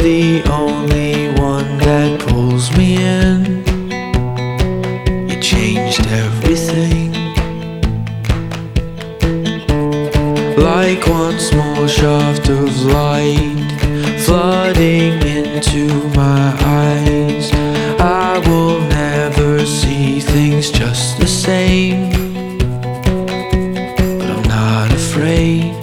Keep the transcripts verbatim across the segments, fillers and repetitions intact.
the only one that pulls me in. You changed everything, like one small shaft of light flooding into my eyes. I will never see things just the same, but I'm not afraid.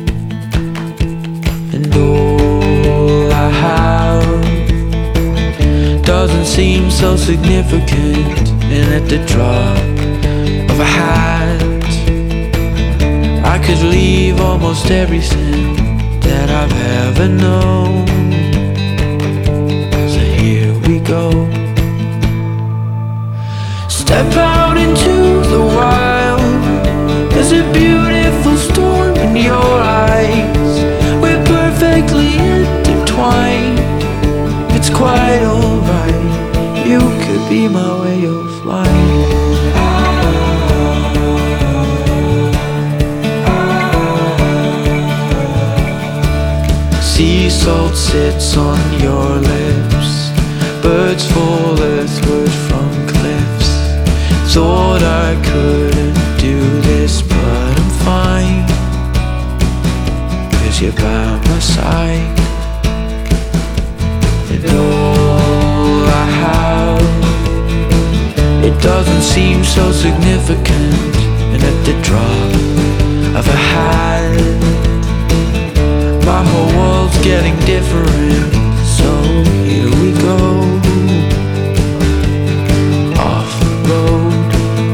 And all I have doesn't seem so significant, and at the drop of a hat I could leave almost everything that I've ever known. So here we go. Step out into the wild. There's a beautiful storm in your eyes. We're perfectly intertwined. It's quite alright. You could be my way of life. Sea salt sits on your lips. Birds fall earthward from cliffs. Thought I couldn't do this, but I'm fine, 'cause you're by my side. And all I have, it doesn't seem so significant, and at the drop of a hat my whole world's getting different. So here we go, off the road.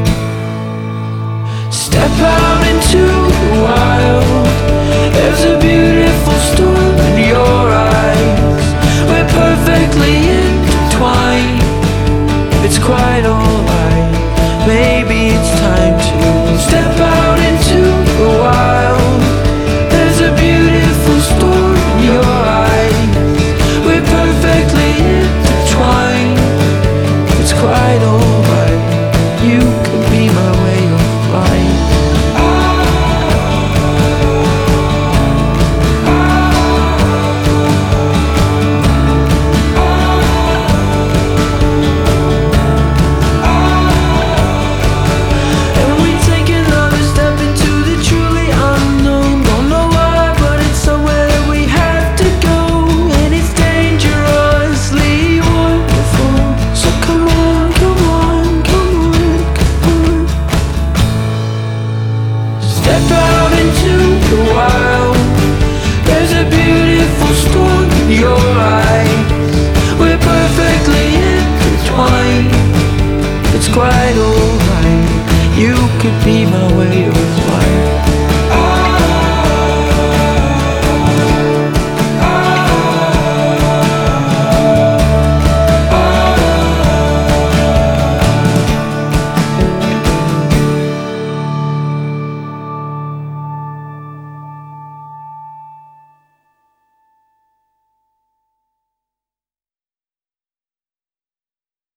Step out into the wild. There's a beautiful storm in your eyes. We're perfectly intertwined. It's quite alright. Maybe it's time to step out into the wild. There's a beautiful storm in your eyes. We're perfectly intertwined. It's quite alright. You could be my way of life. Step out into the wild. There's a beautiful storm in your eyes. We're perfectly intertwined. It's quite alright. You could be my way of life.